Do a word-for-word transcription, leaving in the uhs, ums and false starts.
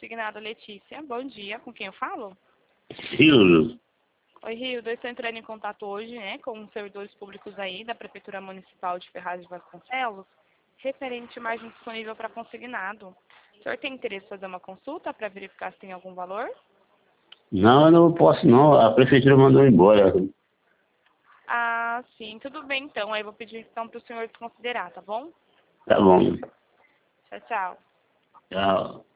consignado Letícia. Bom dia, com quem eu falo? Rio. Oi, Rildo, eu estou entrando em contato hoje, né, com os servidores públicos aí da Prefeitura Municipal de Ferraz de Vasconcelos, referente à margem disponível para consignado. O senhor tem interesse em fazer uma consulta para verificar se tem algum valor? Não, eu não posso não. A prefeitura mandou embora. Ah, sim, tudo bem então. Aí eu vou pedir então para o senhor desconsiderar, tá bom? Tá bom. Tchau, tchau. Tchau.